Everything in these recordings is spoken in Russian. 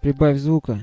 Прибавь звука.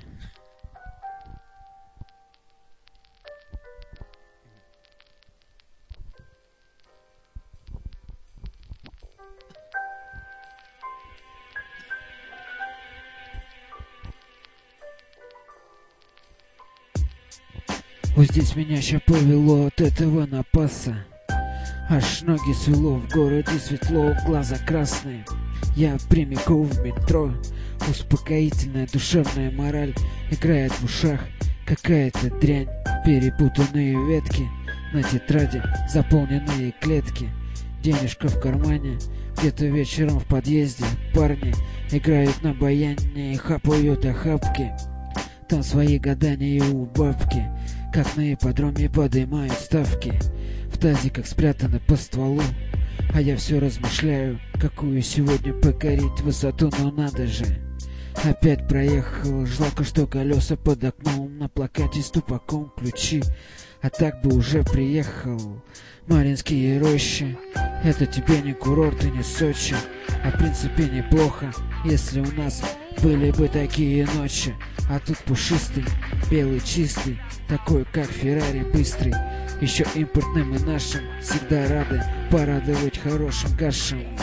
Вот здесь меня ща повело от этого напаса. Аж ноги свело, в городе светло, глаза красные. Я прямиком в метро. Успокоительная душевная мораль играет в ушах. Какая-то дрянь, перепутанные ветки на тетради, заполненные клетки. Денежка в кармане, где-то вечером в подъезде парни играют на баяне и хапают охапки. Там свои гадания у бабки, как на ипподроме поднимают ставки. В тазиках спрятаны по стволу, а я все размышляю, какую сегодня покорить высоту, но надо же. Опять проехал, жалко, что колеса под окном, на плакате с тупаком ключи, а так бы уже приехал. Маринские рощи, это тебе не курорт и не Сочи, а в принципе неплохо, если у нас были бы такие ночи. А тут пушистый, белый чистый, такой как Феррари быстрый, еще импортным и нашим, всегда рады порадовать хорошим гашем.